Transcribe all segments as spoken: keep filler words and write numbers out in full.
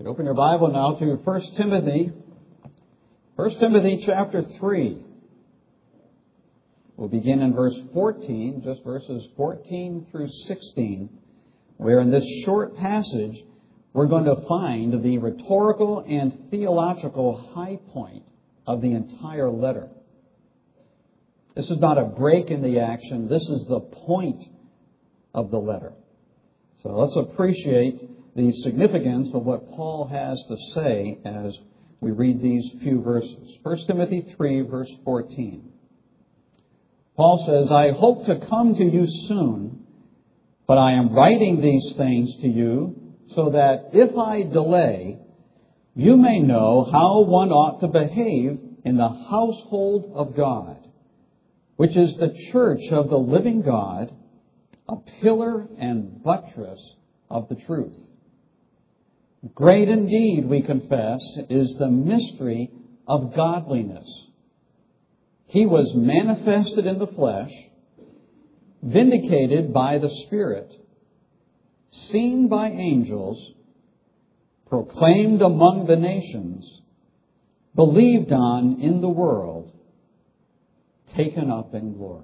You open your Bible now to First Timothy. First Timothy chapter three. We'll begin in verse fourteen, just verses fourteen through sixteen, where in this short passage we're going to find the rhetorical and theological high point of the entire letter. This is not a break in the action. This is the point of the letter. So let's appreciate the significance of what Paul has to say as we read these few verses. First Timothy three, verse fourteen. Paul says, I hope to come to you soon, but I am writing these things to you so that if I delay, you may know how one ought to behave in the household of God, which is the church of the living God, a pillar and buttress of the truth. Great indeed, we confess, is the mystery of godliness. He was manifested in the flesh, vindicated by the Spirit, seen by angels, proclaimed among the nations, believed on in the world, taken up in glory.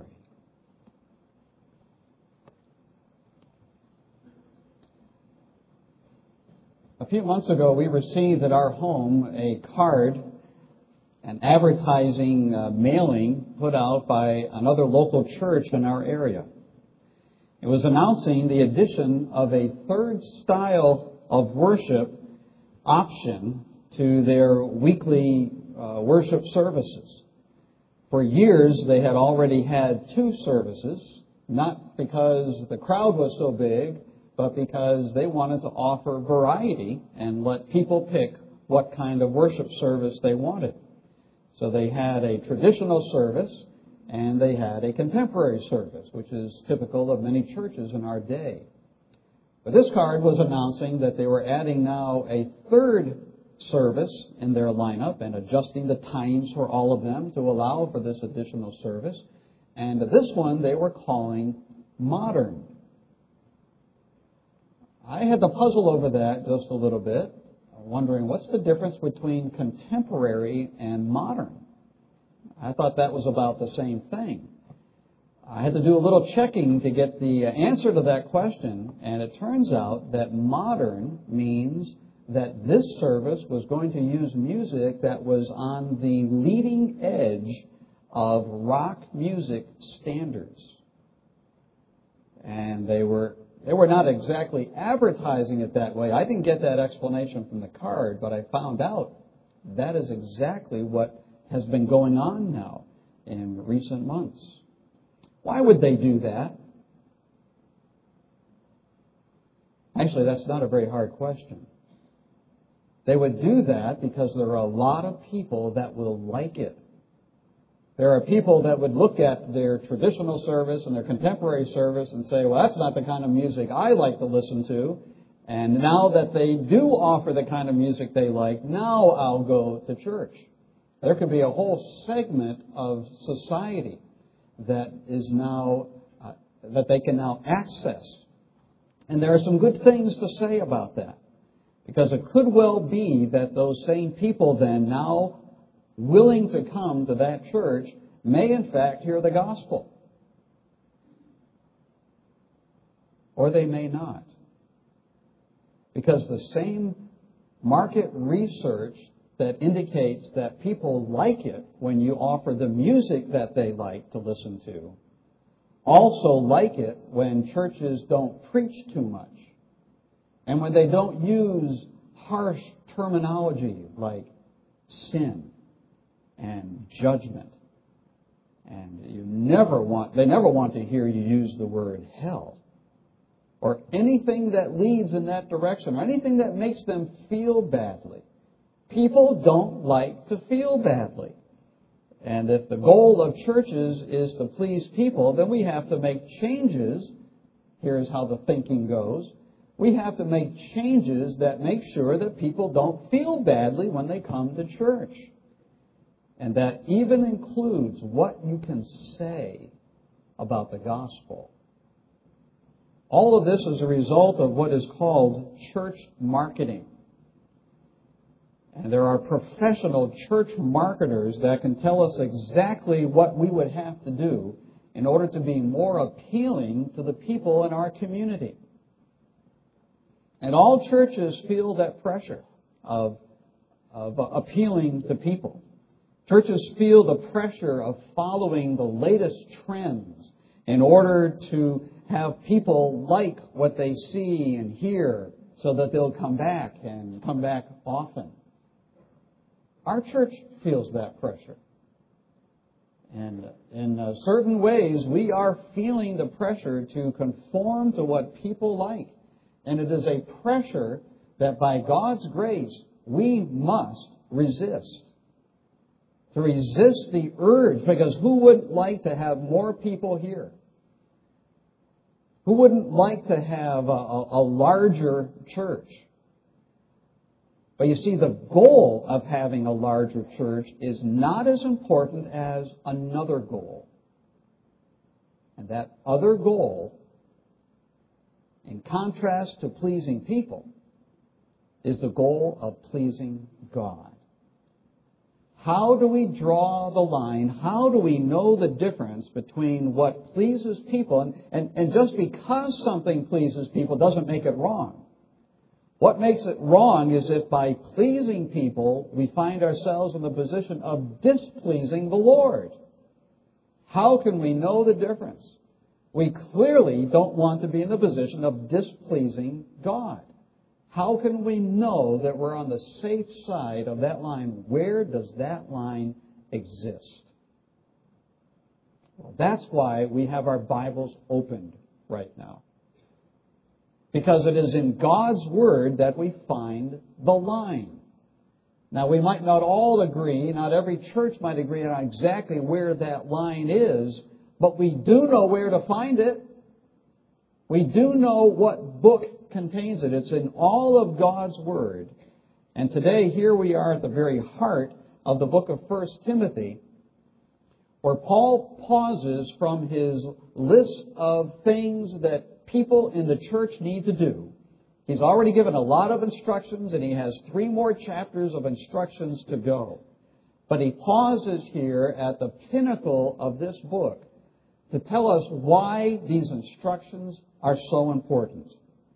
A few months ago, we received at our home a card, an advertising uh, mailing put out by another local church in our area. It was announcing the addition of a third style of worship option to their weekly uh, worship services. For years, they had already had two services, not because the crowd was so big, but because they wanted to offer variety and let people pick what kind of worship service they wanted. So they had a traditional service and they had a contemporary service, which is typical of many churches in our day. But this card was announcing that they were adding now a third service in their lineup and adjusting the times for all of them to allow for this additional service. And this one they were calling modern. I had to puzzle over that just a little bit, wondering what's the difference between contemporary and modern? I thought that was about the same thing. I had to do a little checking to get the answer to that question, and it turns out that modern means that this service was going to use music that was on the leading edge of rock music standards. And they were They were not exactly advertising it that way. I didn't get that explanation from the card, but I found out that is exactly what has been going on now in recent months. Why would they do that? Actually, that's not a very hard question. They would do that because there are a lot of people that will like it. There are people that would look at their traditional service and their contemporary service and say, well, that's not the kind of music I like to listen to. And now that they do offer the kind of music they like, now I'll go to church. There could be a whole segment of society that is now, uh, that they can now access. And there are some good things to say about that. Because it could well be that those same people then now willing to come to that church may in fact hear the gospel. Or they may not. Because the same market research that indicates that people like it when you offer the music that they like to listen to, also like it when churches don't preach too much. And when they don't use harsh terminology like sin and judgment. And you never want, they never want to hear you use the word hell. Or anything that leads in that direction, or anything that makes them feel badly. People don't like to feel badly. And if the goal of churches is to please people, then we have to make changes. Here's how the thinking goes. We have to make changes that make sure that people don't feel badly when they come to church. And that even includes what you can say about the gospel. All of this is a result of what is called church marketing. And there are professional church marketers that can tell us exactly what we would have to do in order to be more appealing to the people in our community. And all churches feel that pressure of, of appealing to people. Churches feel the pressure of following the latest trends in order to have people like what they see and hear so that they'll come back and come back often. Our church feels that pressure. And in uh, certain ways, we are feeling the pressure to conform to what people like. And it is a pressure that by God's grace, we must resist. To resist the urge, because who wouldn't like to have more people here? Who wouldn't like to have a, a, a larger church? But you see, the goal of having a larger church is not as important as another goal. And that other goal, in contrast to pleasing people, is the goal of pleasing God. How do we draw the line? How do we know the difference between what pleases people? And, and, and just because something pleases people doesn't make it wrong. What makes it wrong is if by pleasing people, we find ourselves in the position of displeasing the Lord. How can we know the difference? We clearly don't want to be in the position of displeasing God. How can we know that we're on the safe side of that line? Where does that line exist? Well, that's why we have our Bibles opened right now. Because it is in God's Word that we find the line. Now, we might not all agree, not every church might agree on exactly where that line is, but we do know where to find it. We do know what book contains it. It's in all of God's Word. And today, here we are at the very heart of the book of First Timothy, where Paul pauses from his list of things that people in the church need to do. He's already given a lot of instructions, and he has three more chapters of instructions to go. But he pauses here at the pinnacle of this book to tell us why these instructions are so important.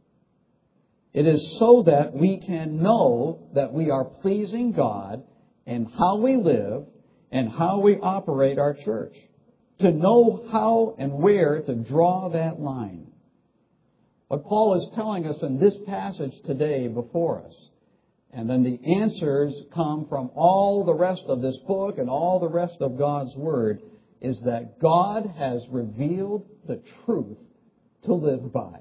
It is so that we can know that we are pleasing God in how we live and how we operate our church. To know how and where to draw that line. What Paul is telling us in this passage today before us, and then the answers come from all the rest of this book and all the rest of God's Word, is that God has revealed the truth to live by.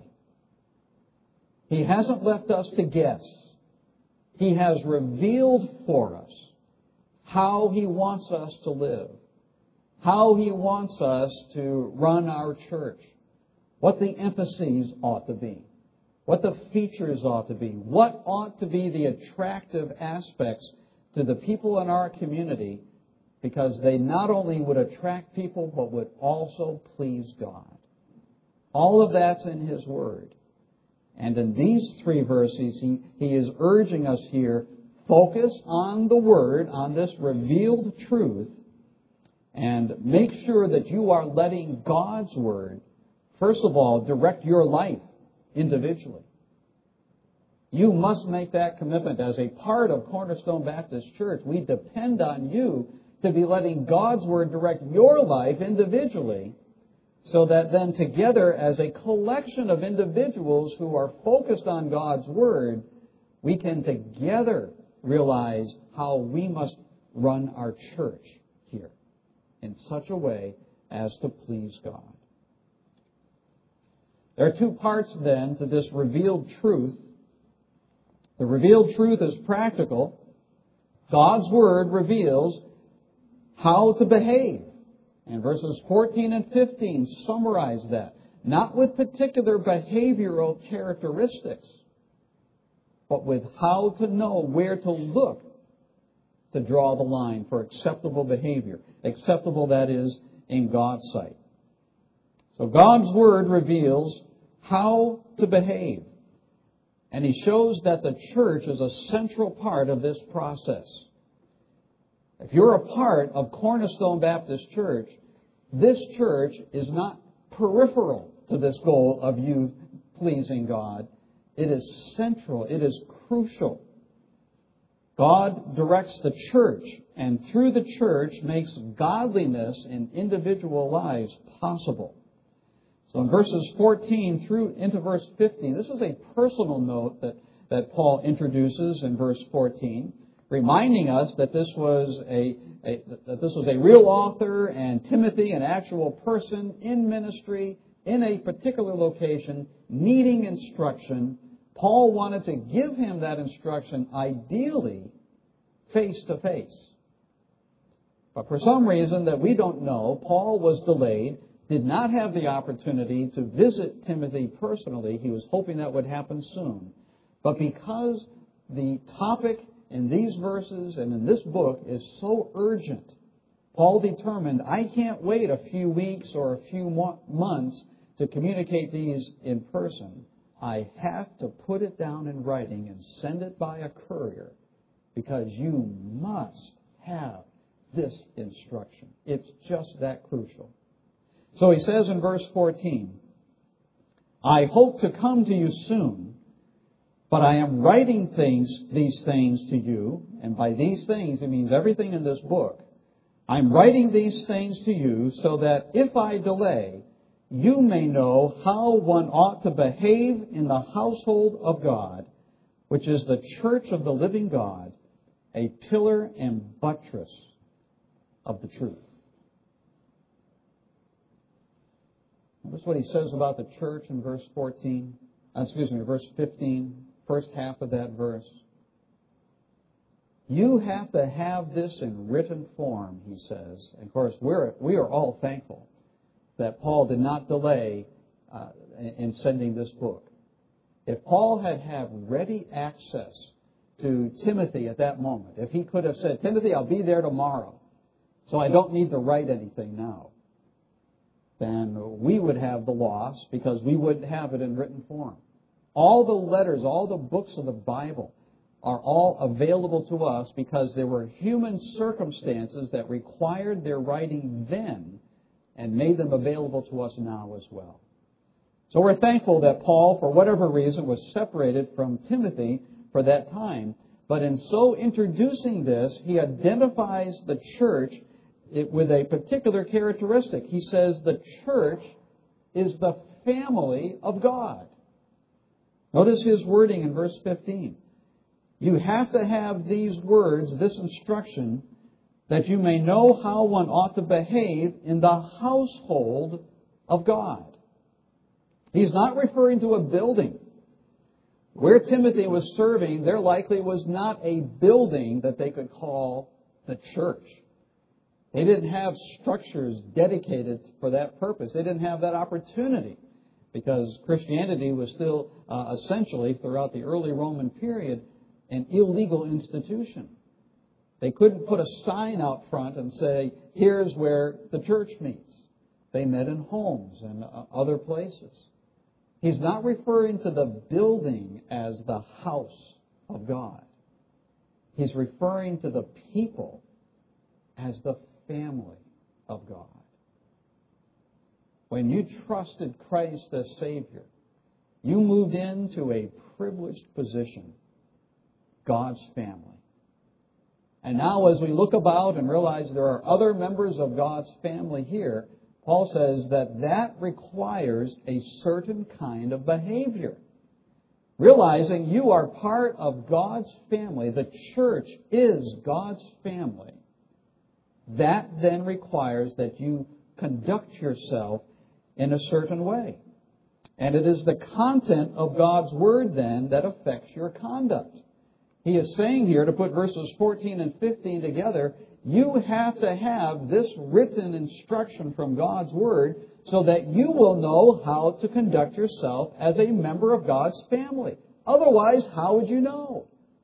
He hasn't left us to guess. He has revealed for us how He wants us to live, how He wants us to run our church, what the emphases ought to be, what the features ought to be, what ought to be the attractive aspects to the people in our community, because they not only would attract people, but would also please God. All of that's in His Word. And in these three verses, he, he is urging us here, focus on the Word, on this revealed truth, and make sure that you are letting God's Word, first of all, direct your life individually. You must make that commitment as a part of Cornerstone Baptist Church. We depend on you to be letting God's Word direct your life individually, so that then together as a collection of individuals who are focused on God's Word, we can together realize how we must run our church here in such a way as to please God. There are two parts then to this revealed truth. The revealed truth is practical. God's Word reveals how to behave. And verses fourteen and fifteen summarize that. Not with particular behavioral characteristics, but with how to know where to look to draw the line for acceptable behavior. Acceptable, that is, in God's sight. So God's Word reveals how to behave. And he shows that the church is a central part of this process. If you're a part of Cornerstone Baptist Church, this church is not peripheral to this goal of you pleasing God. It is central. It is crucial. God directs the church, and through the church makes godliness in individual lives possible. So in verses fourteen through into verse fifteen, this is a personal note that, that Paul introduces in verse fourteen, reminding us that this was a, a that this was a real author and Timothy, an actual person in ministry in a particular location, needing instruction. Paul wanted to give him that instruction, ideally, face to face. But for some reason that we don't know, Paul was delayed, did not have the opportunity to visit Timothy personally. He was hoping that would happen soon. But because the topic in these verses and in this book is so urgent, Paul determined, I can't wait a few weeks or a few mo- months to communicate these in person. I have to put it down in writing and send it by a courier because you must have this instruction. It's just that crucial. So he says in verse fourteen, I hope to come to you soon, but I am writing things, these things to you, and by these things, it means everything in this book. I'm writing these things to you so that if I delay, you may know how one ought to behave in the household of God, which is the church of the living God, a pillar and buttress of the truth. Notice what he says about the church in verse fourteen. Excuse me, verse fifteen, first half of that verse. You have to have this in written form, he says. And of course, we're, we are all thankful that Paul did not delay uh, in sending this book. If Paul had had ready access to Timothy at that moment, if he could have said, Timothy, I'll be there tomorrow, so I don't need to write anything now, then we would have the loss because we wouldn't have it in written form. All the letters, all the books of the Bible are all available to us because there were human circumstances that required their writing then and made them available to us now as well. So we're thankful that Paul, for whatever reason, was separated from Timothy for that time. But in so introducing this, he identifies the church with a particular characteristic. He says the church is the family of God. Notice his wording in verse fifteen. You have to have these words, this instruction, that you may know how one ought to behave in the household of God. He's not referring to a building. Where Timothy was serving, there likely was not a building that they could call the church. They didn't have structures dedicated for that purpose. They didn't have that opportunity because Christianity was still uh, essentially, throughout the early Roman period, an illegal institution. They couldn't put a sign out front and say, here's where the church meets. They met in homes and uh, other places. He's not referring to the building as the house of God. He's referring to the people as the family of God. When you trusted Christ as Savior, you moved into a privileged position, God's family. And now as we look about and realize there are other members of God's family here, Paul says that that requires a certain kind of behavior. Realizing you are part of God's family, the church is God's family, that then requires that you conduct yourself in a certain way. And it is the content of God's Word then that affects your conduct. He is saying here, to put verses fourteen and fifteen together, you have to have this written instruction from God's Word so that you will know how to conduct yourself as a member of God's family. Otherwise, how would you know?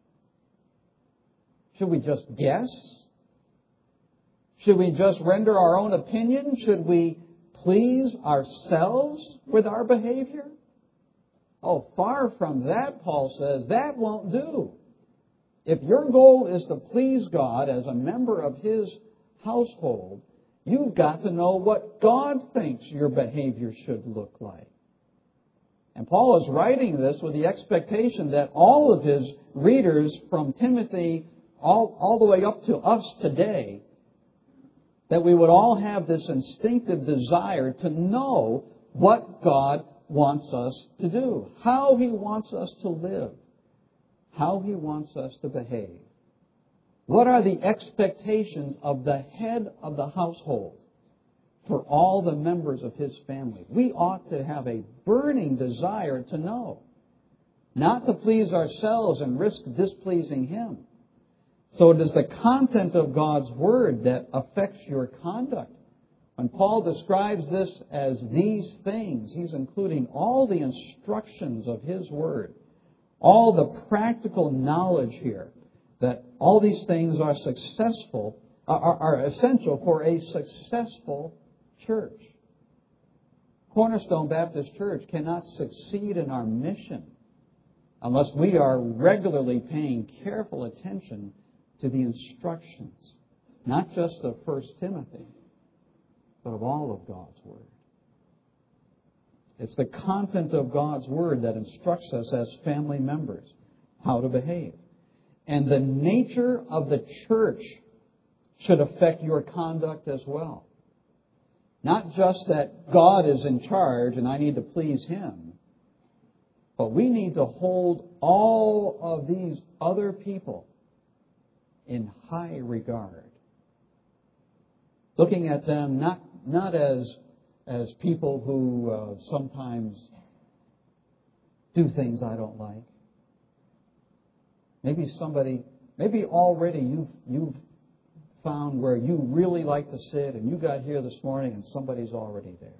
Should we just guess? Should we just render our own opinion? Should we please ourselves with our behavior? Oh, far from that, Paul says, that won't do. If your goal is to please God as a member of His household, you've got to know what God thinks your behavior should look like. And Paul is writing this with the expectation that all of his readers from Timothy all, all the way up to us today, that we would all have this instinctive desire to know what God wants us to do, how He wants us to live, how He wants us to behave. What are the expectations of the head of the household for all the members of his family? We ought to have a burning desire to know, not to please ourselves and risk displeasing Him. So it is the content of God's Word that affects your conduct. When Paul describes this as these things, he's including all the instructions of His Word, all the practical knowledge here, that all these things are successful, are, are essential for a successful church. Cornerstone Baptist Church cannot succeed in our mission unless we are regularly paying careful attention to the instructions, not just of First Timothy, but of all of God's Word. It's the content of God's Word that instructs us as family members how to behave. And the nature of the church should affect your conduct as well. Not just that God is in charge and I need to please Him, but we need to hold all of these other people in high regard. Looking at them not, not as, as people who uh, sometimes do things I don't like. Maybe somebody, maybe already you've, you've found where you really like to sit and you got here this morning and somebody's already there.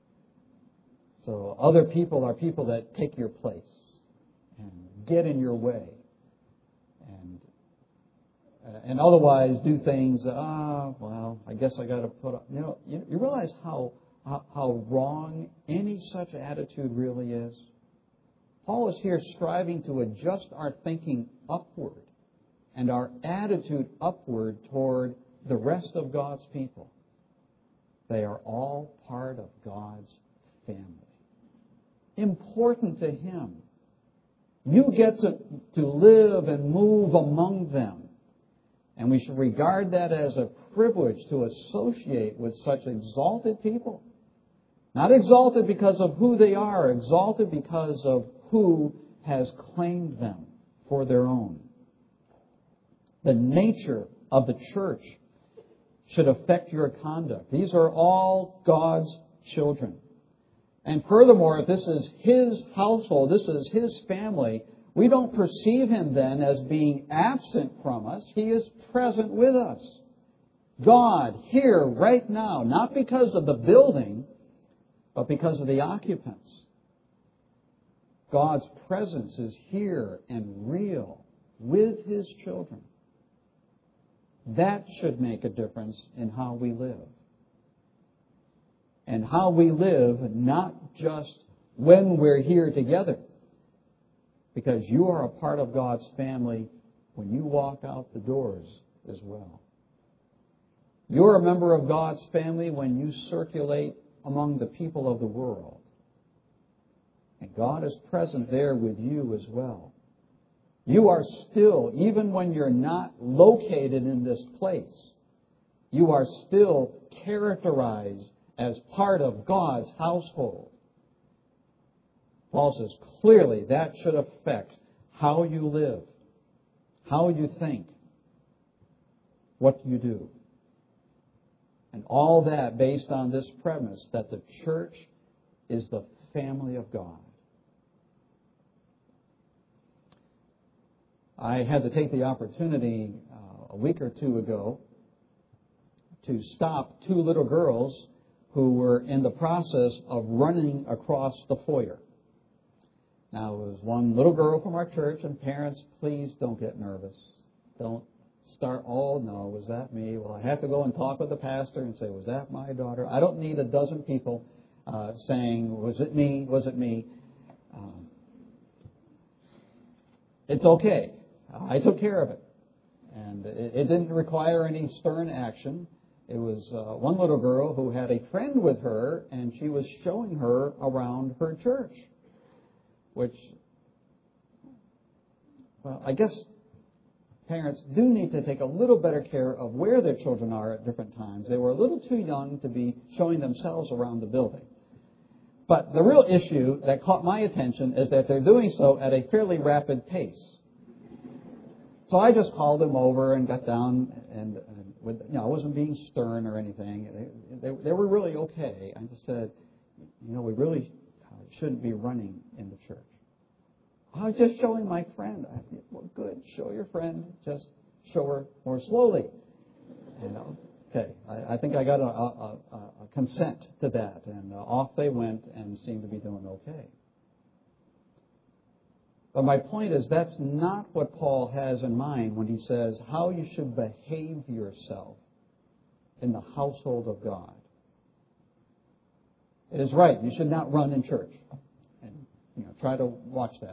So other people are people that take your place and get in your way and uh, and otherwise do things, ah, well, I guess I got to put up. You know, you, you realize how, how how wrong any such attitude really is? Paul is here striving to adjust our thinking upward and our attitude upward toward the rest of God's people. They are all part of God's family. Important to Him. You get to, to live and move among them. And we should regard that as a privilege to associate with such exalted people. Not exalted because of who they are, exalted because of who has claimed them for their own. The nature of the church should affect your conduct. These are all God's children. And furthermore, if this is His household, this is His family, we don't perceive Him then as being absent from us. He is present with us. God, here, right now, not because of the building, but because of the occupants. God's presence is here and real with His children. That should make a difference in how we live. And how we live, not just when we're here together. Because you are a part of God's family when you walk out the doors as well. You're a member of God's family when you circulate among the people of the world. And God is present there with you as well. You are still, even when you're not located in this place, you are still characterized as part of God's household. Paul says clearly that should affect how you live, how you think, what you do. And all that based on this premise that the church is the family of God. I had to take the opportunity uh, a week or two ago to stop two little girls who were in the process of running across the foyer. Now, it was one little girl from our church, and parents, please don't get nervous. Don't start, oh, no, was that me? Well, I have to go and talk with the pastor and say, was that my daughter? I don't need a dozen people uh, saying, was it me? Was it me? Um, it's okay. I took care of it. And it, it didn't require any stern action. It was uh, one little girl who had a friend with her, and she was showing her around her church, which, well, I guess parents do need to take a little better care of where their children are at different times. They were a little too young to be showing themselves around the building. But the real issue that caught my attention is that they're doing so at a fairly rapid pace. So I just called them over and got down, and, and with, you know, I wasn't being stern or anything. They, they, they were really okay. I just said, you know, we really shouldn't be running in the church. I was just showing my friend. I said, well, good. Show your friend. Just show her more slowly. And okay, I, I think I got a, a, a, a consent to that, and uh, off they went and seemed to be doing okay. But my point is, that's not what Paul has in mind when he says how you should behave yourself in the household of God. It is right. You should not run in church. And, you know, try to watch that.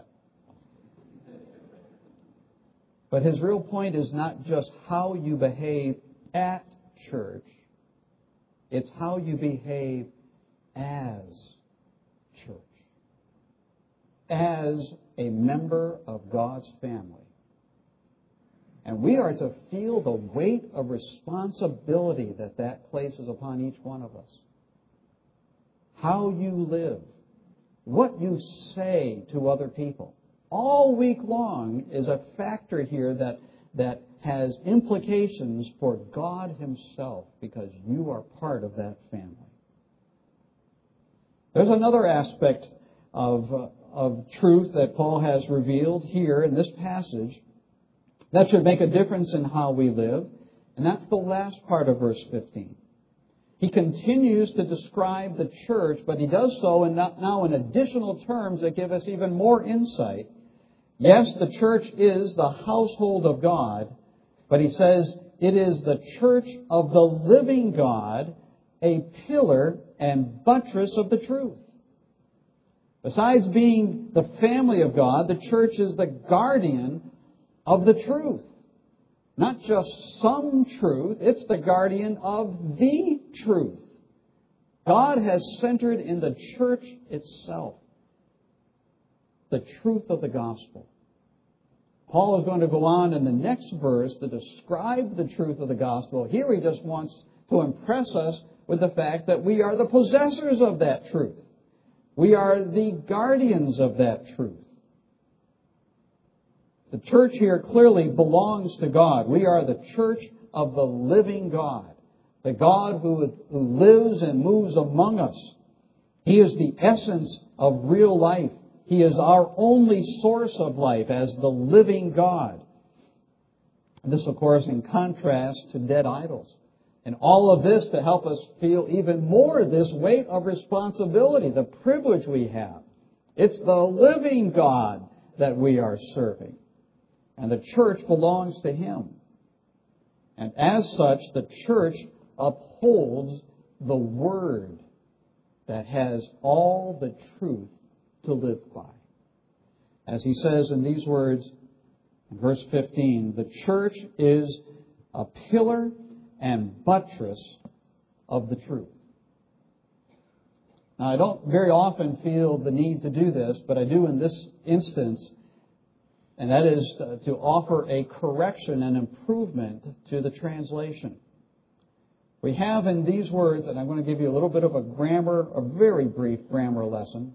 But his real point is not just how you behave at church. It's how you behave as church. As a member of God's family. And we are to feel the weight of responsibility that that places upon each one of us. How you live, what you say to other people, all week long is a factor here that, that has implications for God Himself, because you are part of that family. There's another aspect of uh, of truth that Paul has revealed here in this passage that should make a difference in how we live, and that's the last part of verse fifteen. He continues to describe the church, but he does so in now in additional terms that give us even more insight. Yes, the church is the household of God, but he says it is the church of the living God, a pillar and buttress of the truth. Besides being the family of God, the church is the guardian of the truth. Not just some truth, it's the guardian of the truth. God has centered in the church itself the truth of the gospel. Paul is going to go on in the next verse to describe the truth of the gospel. Here he just wants to impress us with the fact that we are the possessors of that truth. We are the guardians of that truth. The church here clearly belongs to God. We are the church of the living God, the God who, who lives and moves among us. He is the essence of real life. He is our only source of life as the living God. This, of course, in contrast to dead idols. And all of this to help us feel even more this weight of responsibility, the privilege we have. It's the living God that we are serving. And the church belongs to Him. And as such, the church upholds the Word that has all the truth to live by. As he says in these words, in verse fifteen, the church is a pillar and buttress of the truth. Now, I don't very often feel the need to do this, but I do in this instance, and that is to offer a correction and improvement to the translation. We have in these words, and I'm going to give you a little bit of a grammar, a very brief grammar lesson.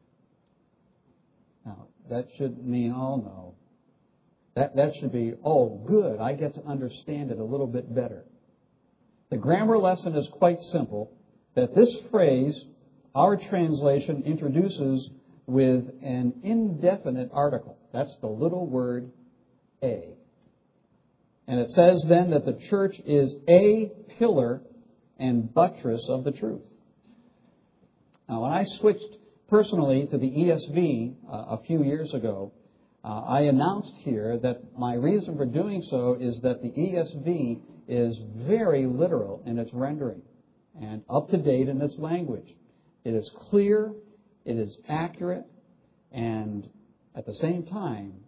Now, that should mean, oh no, that, that should be, oh good, I get to understand it a little bit better. The grammar lesson is quite simple, that this phrase, our translation introduces with an indefinite article. That's the little word a. And it says then that the church is a pillar and buttress of the truth. Now, when I switched personally to the E S V uh, a few years ago, uh, I announced here that my reason for doing so is that the E S V is very literal in its rendering and up to date in its language. It is clear, it is accurate, and at the same time,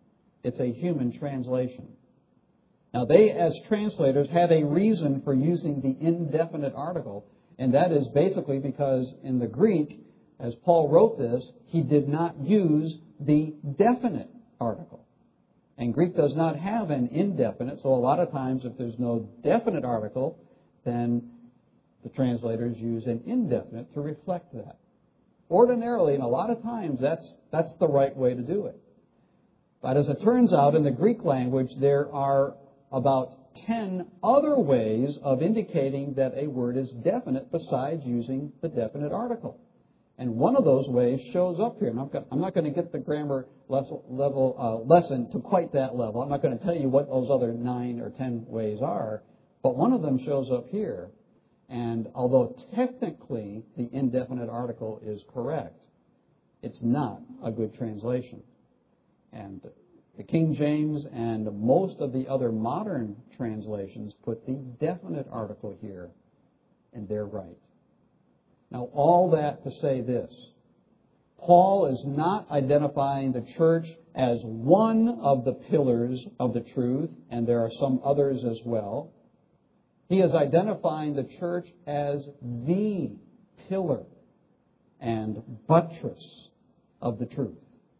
It's a human translation. Now, they, as translators, had a reason for using the indefinite article, and that is basically because in the Greek, as Paul wrote this, he did not use the definite article. And Greek does not have an indefinite, so a lot of times if there's no definite article, then the translators use an indefinite to reflect that. Ordinarily, and a lot of times, that's, that's the right way to do it. But as it turns out, in the Greek language, there are about ten other ways of indicating that a word is definite besides using the definite article. And one of those ways shows up here. And I'm not going to get the grammar level uh, lesson to quite that level. I'm not going to tell you what those other nine or ten ways are. But one of them shows up here. And although technically the indefinite article is correct, it's not a good translation. And the King James and most of the other modern translations put the definite article here, and they're right. Now, all that to say this. Paul is not identifying the church as one of the pillars of the truth, and there are some others as well. He is identifying the church as the pillar and buttress of the truth.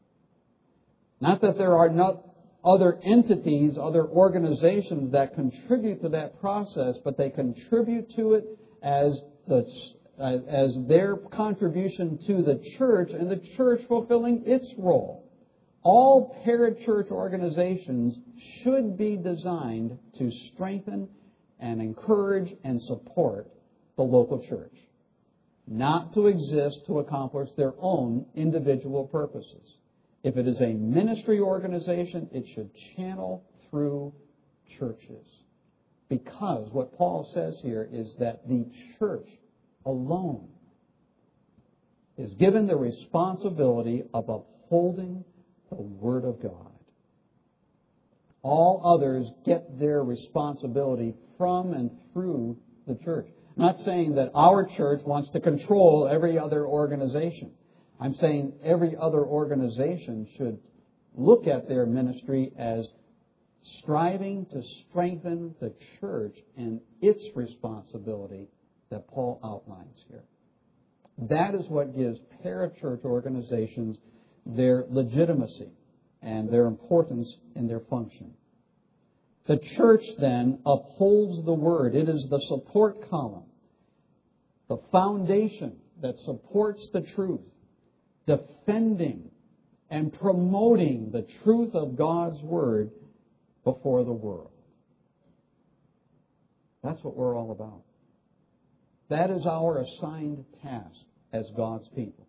Not that there are not other entities, other organizations that contribute to that process, but they contribute to it as the as their contribution to the church and the church fulfilling its role. All parachurch organizations should be designed to strengthen and encourage and support the local church, not to exist to accomplish their own individual purposes. If it is a ministry organization, it should channel through churches. Because what Paul says here is that the church alone is given the responsibility of upholding the Word of God. All others get their responsibility from and through the church. I'm not saying that our church wants to control every other organization. I'm saying every other organization should look at their ministry as striving to strengthen the church and its responsibility that Paul outlines here. That is what gives parachurch organizations their legitimacy and their importance in their function. The church, then, upholds the Word. It is the support column, the foundation that supports the truth, defending and promoting the truth of God's Word before the world. That's what we're all about. That is our assigned task as God's people.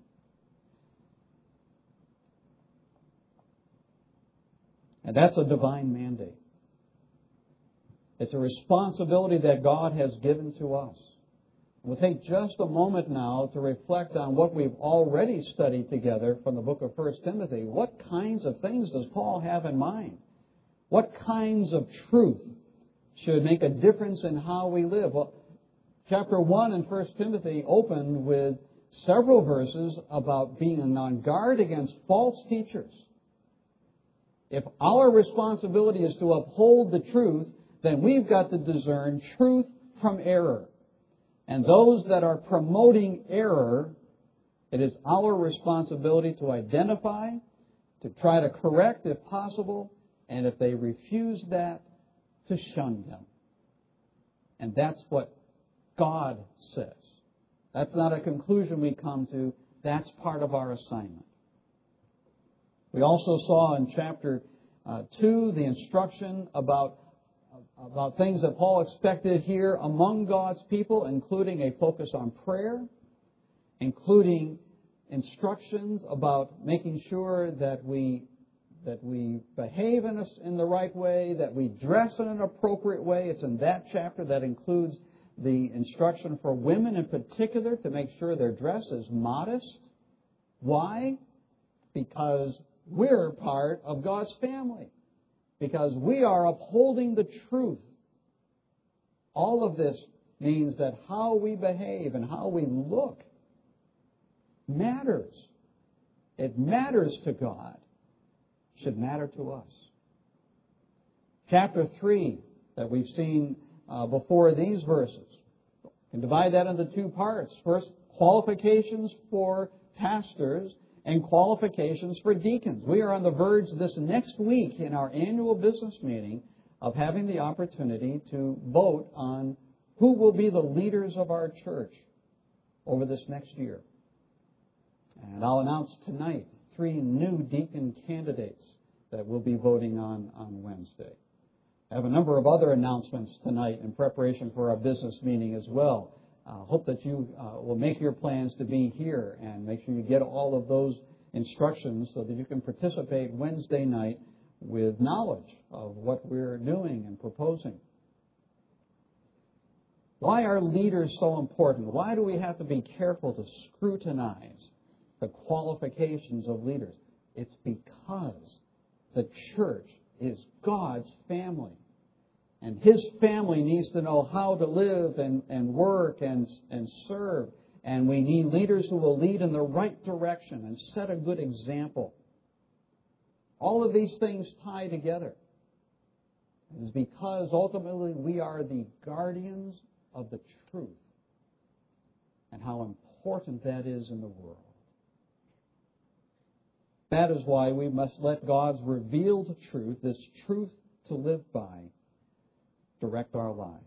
And that's a divine mandate. It's a responsibility that God has given to us. We'll take just a moment now to reflect on what we've already studied together from the book of First Timothy. What kinds of things does Paul have in mind? What kinds of truth should make a difference in how we live? Well, chapter one in First Timothy opened with several verses about being on guard against false teachers. If our responsibility is to uphold the truth, then we've got to discern truth from error. And those that are promoting error, it is our responsibility to identify, to try to correct if possible, and if they refuse that, to shun them. And that's what God says. That's not a conclusion we come to. That's part of our assignment. We also saw in chapter uh, two the instruction about about things that Paul expected here among God's people, including a focus on prayer, including instructions about making sure that we that we behave in, a, in the right way, that we dress in an appropriate way. It's in that chapter that includes the instruction for women in particular to make sure their dress is modest. Why? Because we're part of God's family. Because we are upholding the truth. All of this means that how we behave and how we look matters. It matters to God. It should matter to us. chapter three that we've seen uh, before these verses. You can divide that into two parts. First, qualifications for pastors and qualifications for deacons. We are on the verge this next week in our annual business meeting of having the opportunity to vote on who will be the leaders of our church over this next year. And I'll announce tonight three new deacon candidates that we'll be voting on on Wednesday. I have a number of other announcements tonight in preparation for our business meeting as well. I uh, hope that you uh, will make your plans to be here and make sure you get all of those instructions so that you can participate Wednesday night with knowledge of what we're doing and proposing. Why are leaders so important? Why do we have to be careful to scrutinize the qualifications of leaders? It's because the church is God's family. And His family needs to know how to live and, and work and, and serve. And we need leaders who will lead in the right direction and set a good example. All of these things tie together. It is because ultimately we are the guardians of the truth and how important that is in the world. That is why we must let God's revealed truth, this truth to live by, direct our lives.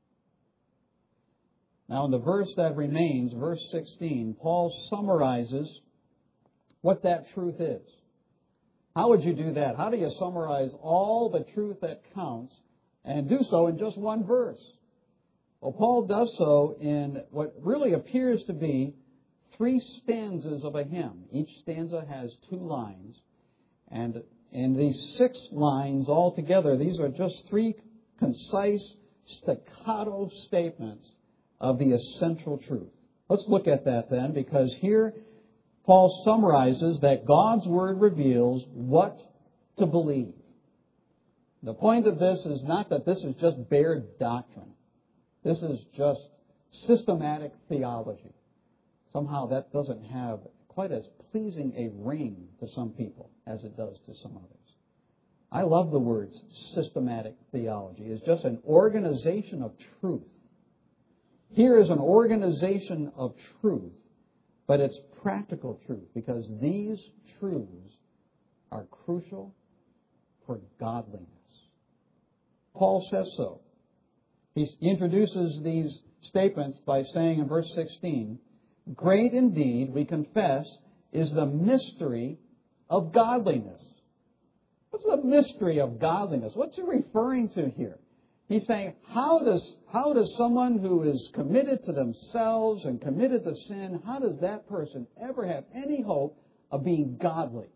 Now, in the verse that remains, verse sixteen, Paul summarizes what that truth is. How would you do that? How do you summarize all the truth that counts and do so in just one verse? Well, Paul does so in what really appears to be three stanzas of a hymn. Each stanza has two lines. And in these six lines altogether, these are just three concise, staccato statements of the essential truth. Let's look at that then, because here Paul summarizes that God's Word reveals what to believe. The point of this is not that this is just bare doctrine. This is just systematic theology. Somehow that doesn't have quite as pleasing a ring to some people as it does to some others. I love the words systematic theology. It's just an organization of truth. Here is an organization of truth, but it's practical truth because these truths are crucial for godliness. Paul says so. He introduces these statements by saying in verse sixteen, "Great indeed, we confess, is the mystery of godliness." What's the mystery of godliness? What's he referring to here? He's saying, how does, how does someone who is committed to themselves and committed to sin, how does that person ever have any hope of being godly?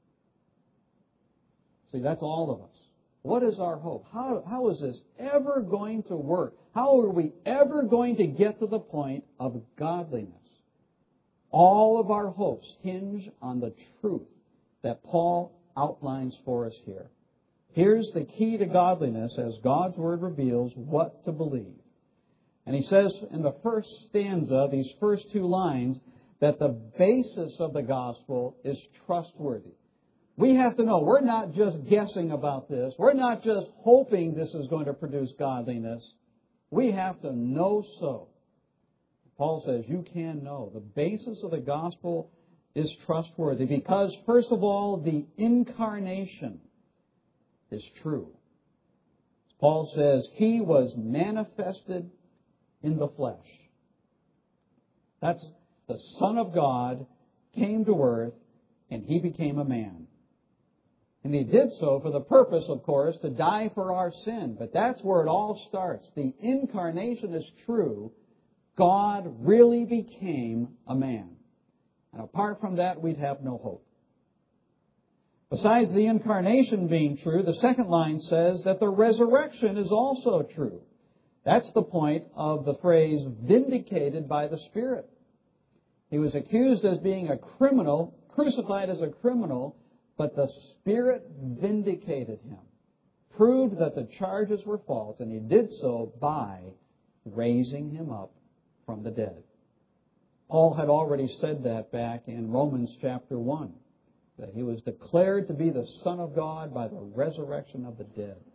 See, that's all of us. What is our hope? How, how is this ever going to work? How are we ever going to get to the point of godliness? All of our hopes hinge on the truth that Paul outlines for us here. Here's the key to godliness as God's Word reveals what to believe. And he says in the first stanza, these first two lines, that the basis of the gospel is trustworthy. We have to know we're not just guessing about this. We're not just hoping this is going to produce godliness. We have to know so. Paul says you can know. The basis of the gospel is trustworthy because, first of all, the incarnation is true. Paul says He was manifested in the flesh. That's the Son of God came to earth and He became a man. And He did so for the purpose, of course, to die for our sin. But that's where it all starts. The incarnation is true. God really became a man. And apart from that, we'd have no hope. Besides the incarnation being true, the second line says that the resurrection is also true. That's the point of the phrase vindicated by the Spirit. He was accused as being a criminal, crucified as a criminal, but the Spirit vindicated Him, proved that the charges were false, and He did so by raising Him up from the dead. Paul had already said that back in Romans chapter one, that He was declared to be the Son of God by the resurrection of the dead.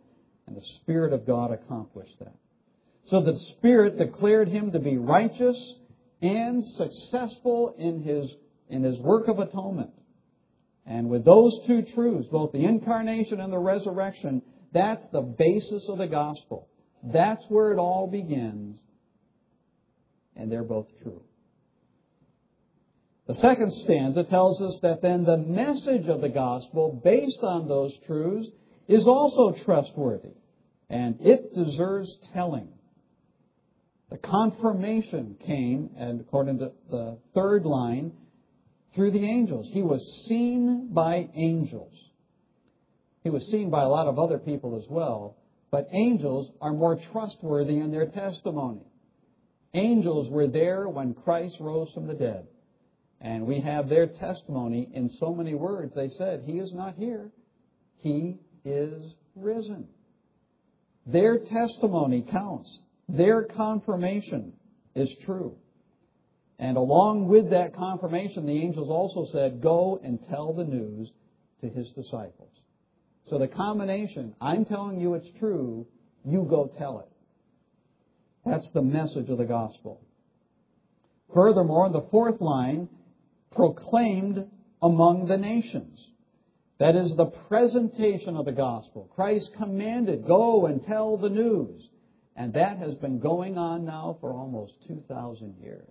And the Spirit of God accomplished that. So the Spirit declared him to be righteous and successful in his, in his work of atonement. And with those two truths, both the incarnation and the resurrection, that's the basis of the gospel. That's where it all begins. And they're both true. The second stanza tells us that then the message of the gospel, based on those truths, is also trustworthy. And it deserves telling. The confirmation came, and according to the third line, through the angels. He was seen by angels. He was seen by a lot of other people as well, but angels are more trustworthy in their testimony. Angels were there when Christ rose from the dead. And we have their testimony in so many words. They said, He is not here. He is risen. Their testimony counts. Their confirmation is true. And along with that confirmation, the angels also said, go and tell the news to His disciples. So the combination, I'm telling you it's true, you go tell it. That's the message of the gospel. Furthermore, the fourth line, proclaimed among the nations. That is the presentation of the gospel. Christ commanded, go and tell the news. And that has been going on now for almost two thousand years.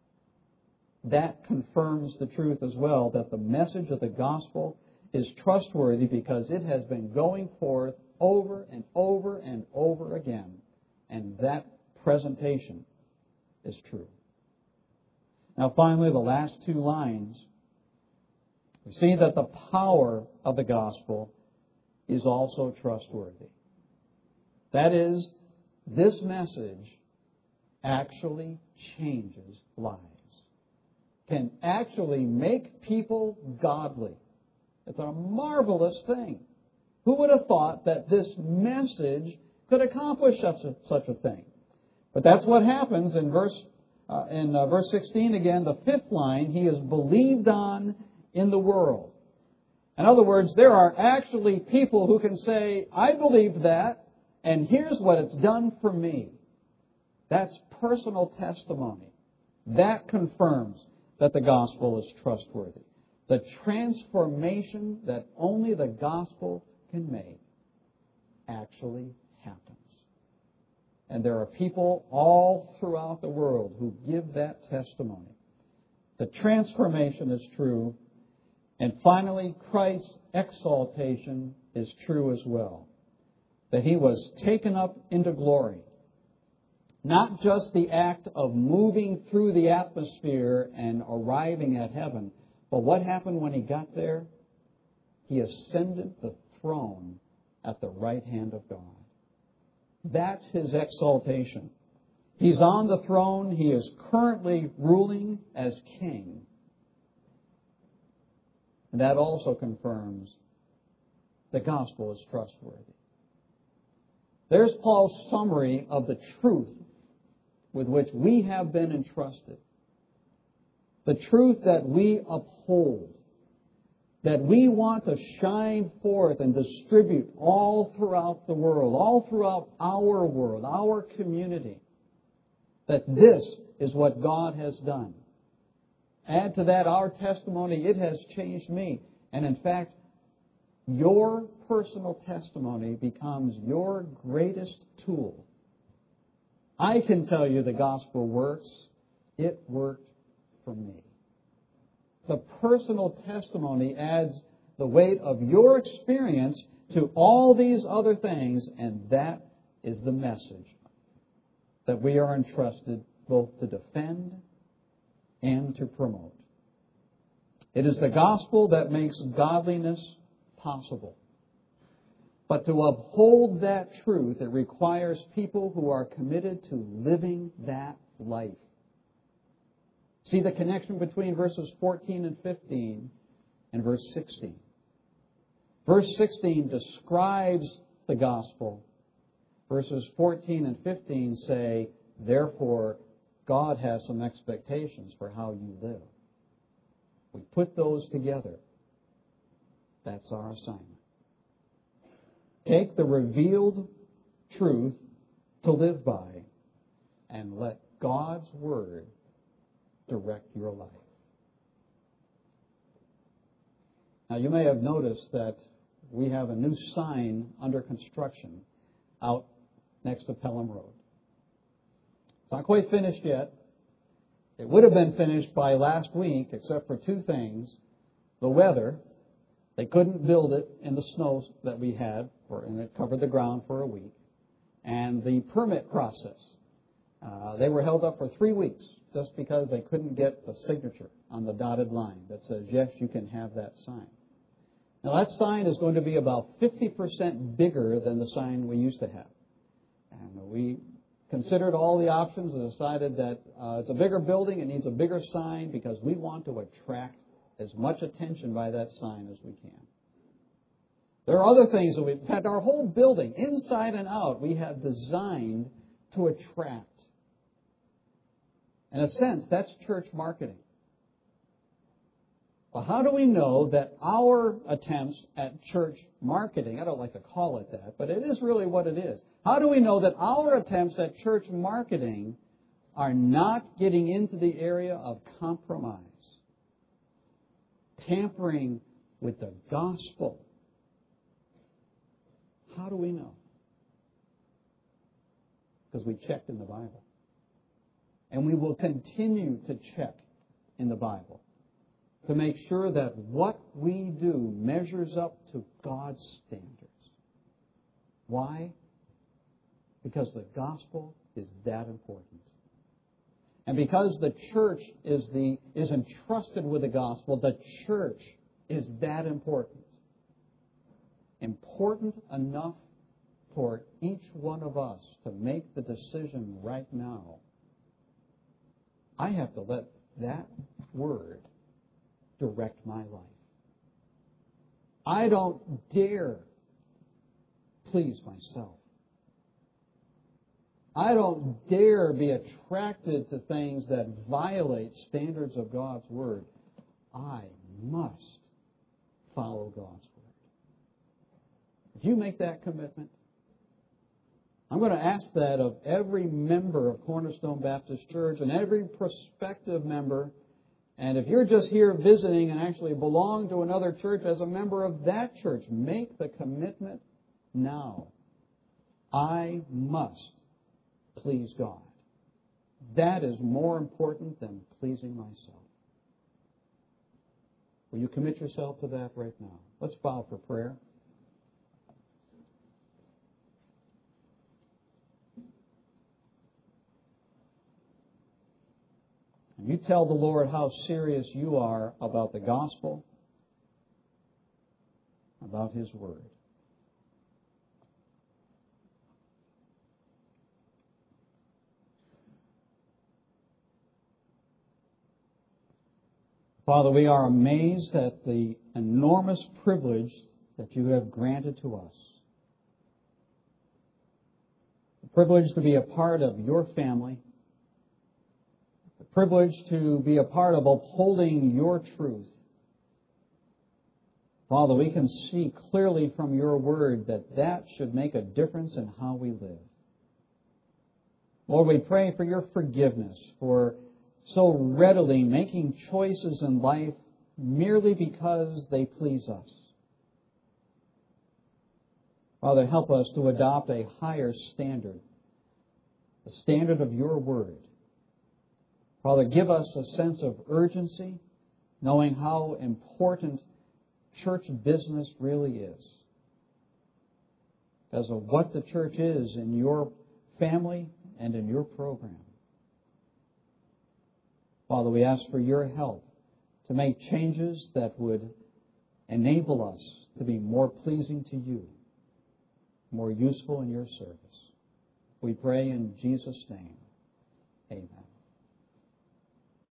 That confirms the truth as well, that the message of the gospel is trustworthy because it has been going forth over and over and over again. And that presentation is true. Now finally, the last two lines, we see that the power of the gospel is also trustworthy. That is, this message actually changes lives. Can actually make people godly. It's a marvelous thing. Who would have thought that this message could accomplish such a, such a thing? But that's what happens in verse uh, in uh, verse sixteen again, the fifth line, he is believed on in the world. In other words, there are actually people who can say, I believe that, and here's what it's done for me. That's personal testimony. That confirms that the gospel is trustworthy. The transformation that only the gospel can make actually happens. And there are people all throughout the world who give that testimony. The transformation is true. And finally, Christ's exaltation is true as well. That He was taken up into glory. Not just the act of moving through the atmosphere and arriving at heaven, but what happened when He got there? He ascended the throne at the right hand of God. That's His exaltation. He's on the throne. He is currently ruling as king. And that also confirms the gospel is trustworthy. There's Paul's summary of the truth with which we have been entrusted. The truth that we uphold, that we want to shine forth and distribute all throughout the world, all throughout our world, our community. That this is what God has done. Add to that our testimony, it has changed me. And in fact, your personal testimony becomes your greatest tool. I can tell you the gospel works. It worked for me. The personal testimony adds the weight of your experience to all these other things, and that is the message that we are entrusted both to defend and to promote. It is the gospel that makes godliness possible. But to uphold that truth, it requires people who are committed to living that life. See the connection between verses fourteen and fifteen and verse sixteen. Verse sixteen describes the gospel. Verses fourteen and fifteen say, therefore, God has some expectations for how you live. We put those together. That's our assignment. Take the revealed truth to live by, and let God's Word direct your life. Now, you may have noticed that we have a new sign under construction out next to Pelham Road. It's not quite finished yet. It would have been finished by last week, except for two things. The weather. They couldn't build it in the snow that we had, for, and it covered the ground for a week. And the permit process. Uh, they were held up for three weeks just because they couldn't get the signature on the dotted line that says, yes, you can have that sign. Now, that sign is going to be about fifty percent bigger than the sign we used to have. And we considered all the options and decided that uh, it's a bigger building, it needs a bigger sign because we want to attract as much attention by that sign as we can. There are other things that we've had. Our whole building, inside and out, we have designed to attract. In a sense, that's church marketing. Well, how do we know that our attempts at church marketing, I don't like to call it that, but it is really what it is. How do we know that our attempts at church marketing are not getting into the area of compromise, tampering with the gospel? How do we know? Because we checked in the Bible. And we will continue to check in the Bible to make sure that what we do measures up to God's standards. Why? Because the gospel is that important. And because the church is the is entrusted with the gospel, the church is that important. Important enough for each one of us to make the decision right now. I have to let that word direct my life. I don't dare please myself. I don't dare be attracted to things that violate standards of God's Word. I must follow God's Word. If you make that commitment, I'm going to ask that of every member of Cornerstone Baptist Church and every prospective member. And if you're just here visiting and actually belong to another church as a member of that church, make the commitment now. I must please God. That is more important than pleasing myself. Will you commit yourself to that right now? Let's bow for prayer. And you tell the Lord how serious you are about the gospel, about His Word. Father, we are amazed at the enormous privilege that you have granted to us. The privilege to be a part of your family. The privilege to be a part of upholding your truth. Father, we can see clearly from your word that that should make a difference in how we live. Lord, we pray for your forgiveness for so readily making choices in life merely because they please us. Father, help us to adopt a higher standard, the standard of your word. Father, give us a sense of urgency, knowing how important church business really is. Because of what the church is in your family and in your program. Father, we ask for your help to make changes that would enable us to be more pleasing to you, more useful in your service. We pray in Jesus' name. Amen.